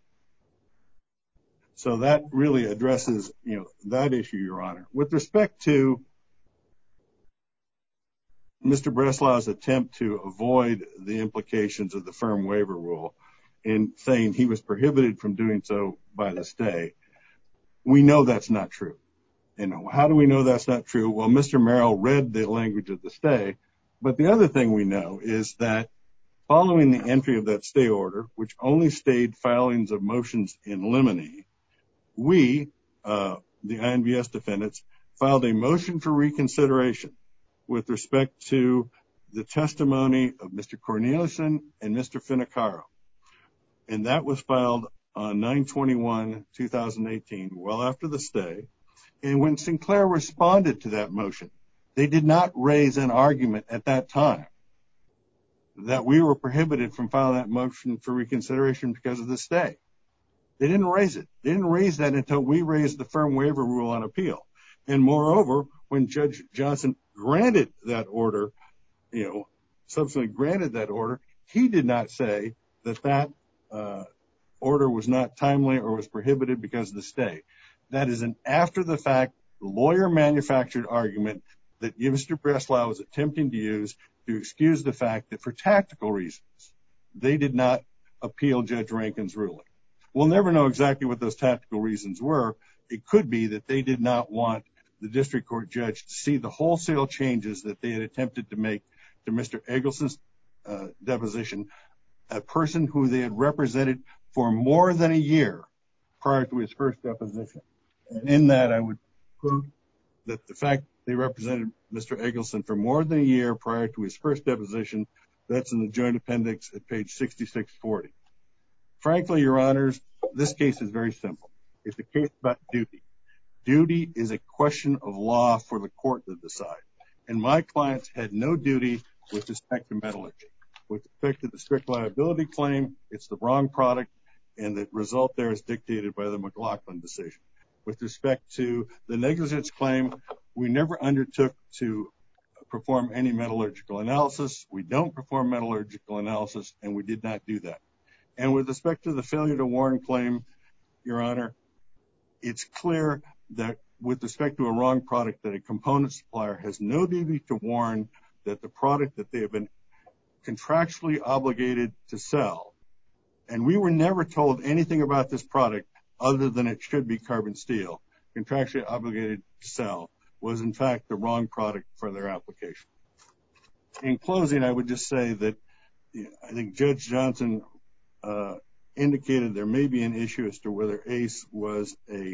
Speaker 6: So that really addresses, that issue, Your Honor. With respect to Mr. Breslau's attempt to avoid the implications of the firm waiver rule in saying he was prohibited from doing so by the stay, we know that's not true. And how do we know that's not true? Well, Mr. Merrill read the language of the stay, but the other thing we know is that following the entry of that stay order, which only stayed filings of motions in limine, we, the INVS defendants, filed a motion for reconsideration with respect to the testimony of Mr. Corneliuson and Mr. Finicaro. And that was filed on 9/21/2018, well after the stay. And when Sinclair responded to that motion, they did not raise an argument at that time that we were prohibited from filing that motion for reconsideration because of the stay. They didn't raise it. They didn't raise that until we raised the firm waiver rule on appeal. And moreover, when Judge Johnson granted that order, subsequently granted that order, he did not say that order was not timely or was prohibited because of the stay. That is an after-the-fact, lawyer-manufactured argument that Mr. Breslau was attempting to use to excuse the fact that for tactical reasons, they did not appeal Judge Rankin's ruling. We'll never know exactly what those tactical reasons were. It could be that they did not want the district court judge to see the wholesale changes that they had attempted to make to Mr. Eggleston's deposition, a person who they had represented for more than a year prior to his first deposition. And in that, I would quote that the fact they represented Mr. Eggleston for more than a year prior to his first deposition, that's in the joint appendix at page 6640. Frankly, Your Honors, this case is very simple. It's a case about duty. Duty is a question of law for the court to decide. And my clients had no duty with respect to metallurgy. With respect to the strict liability claim, it's the wrong product, and the result there is dictated by the McLaughlin decision. With respect to the negligence claim, we never undertook to perform any metallurgical analysis. We don't perform metallurgical analysis, and we did not do that. And with respect to the failure to warn claim, Your Honor, it's clear that with respect to a wrong product, that a component supplier has no duty to warn that the product that they have been contractually obligated to sell, and we were never told anything about this product other than it should be carbon steel, contractually obligated to sell, was in fact the wrong product for their application. In closing, I would just say that I think Judge Johnson indicated there may be an issue as to whether ACE was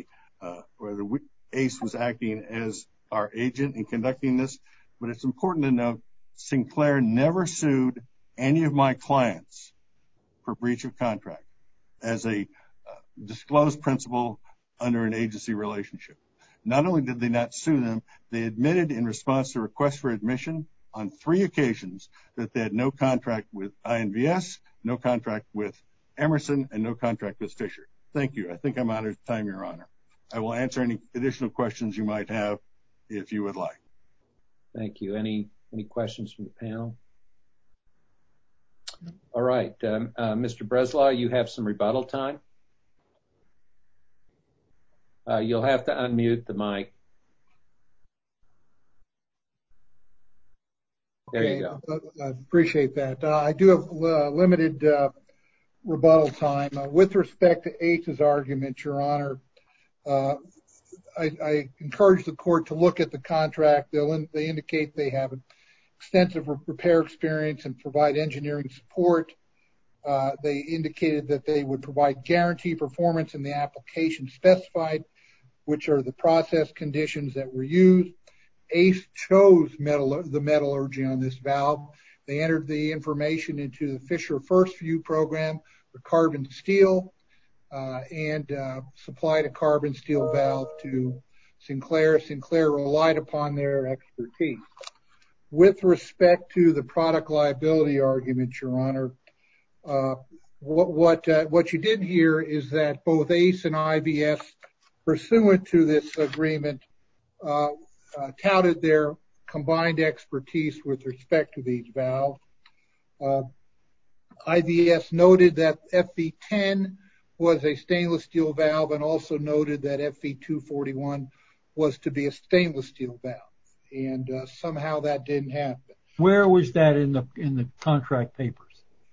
Speaker 6: acting as our agent in conducting this, but it's important to note Sinclair never sued any of my clients for breach of contract as a disclosed principle under an agency relationship. Not only did they not sue them, they admitted in response to requests for admission on 3 occasions that they had no contract with INVS, no contract with Emerson, and no contract with Fisher. Thank you. I think I'm out of time, Your Honor. I will answer any additional questions you might have if you would like.
Speaker 1: Thank you. Any questions from the panel? All right. Mr. Breslau, you have some rebuttal time. You'll have to unmute the mic. There you go.
Speaker 2: I appreciate that. I do have limited rebuttal time. With respect to ACE's argument, Your Honor, I encourage the court to look at the contract. They indicate they have extensive repair experience and provide engineering support. They indicated that they would provide guarantee performance in the application specified, which are the process conditions that were used. ACE chose the metallurgy on this valve. They entered the information into the Fisher First View program for carbon steel and supplied a carbon steel valve to Sinclair. Sinclair relied upon their expertise. With respect to the product liability argument, Your Honor, what you did hear is that both ACE and IVS, pursuant to this agreement, touted their combined expertise with respect to these valves. IVS noted that FV10 was a stainless steel valve and also noted that FV241 was to be a stainless steel valve. And somehow that didn't happen.
Speaker 3: Where was that in the contract papers?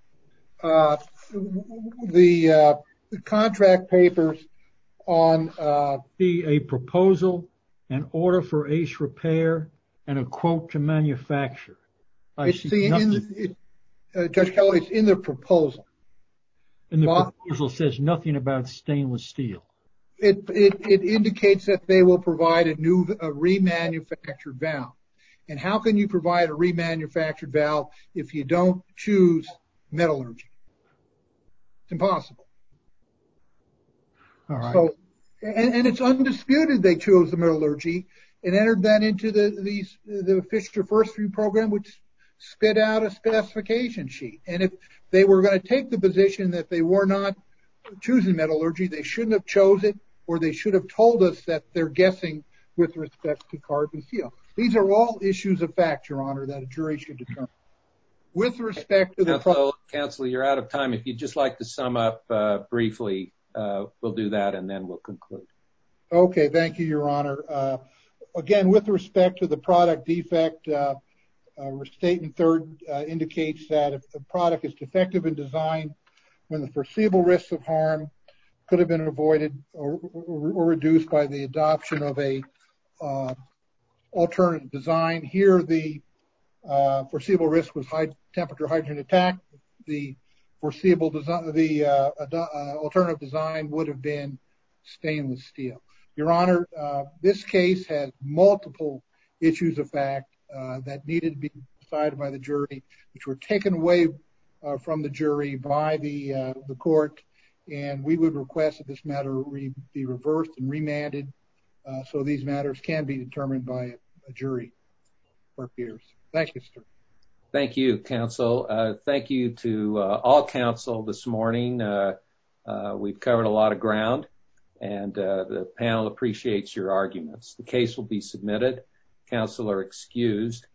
Speaker 2: The contract papers on
Speaker 3: a proposal, an order for ACE repair, and a quote to manufacture.
Speaker 2: Judge Kelly, it's in the proposal.
Speaker 3: And the proposal says nothing about stainless steel.
Speaker 2: It indicates that they will provide a remanufactured valve. And how can you provide a remanufactured valve if you don't choose metallurgy? It's impossible.
Speaker 3: All right.
Speaker 2: So, and it's undisputed they chose the metallurgy and entered that into the Fisher First View program, which spit out a specification sheet. And if they were going to take the position that they were not choosing metallurgy, they shouldn't have chose it, or they should have told us that they're guessing with respect to carbon steel. These are all issues of fact, Your Honor, that a jury should determine. With respect to the
Speaker 1: Counsel, you're out of time. If you'd just like to sum up briefly, we'll do that and then we'll conclude.
Speaker 2: Okay, thank you, Your Honor. Again, with respect to the product defect, Restatement Third indicates that if the product is defective in design, when the foreseeable risks of harm could have been avoided or reduced by the adoption of a alternative design. Here, the foreseeable risk was high temperature hydrogen attack. The foreseeable design, the alternative design would have been stainless steel. Your Honor, this case has multiple issues of fact that needed to be decided by the jury, which were taken away from the jury by the court, and we would request that this matter be reversed and remanded so these matters can be determined by a jury for peers. Thank you, sir.
Speaker 1: Thank you, counsel. Thank you to all counsel this morning. We've covered a lot of ground, and the panel appreciates your arguments. The case will be submitted. Counsel are excused.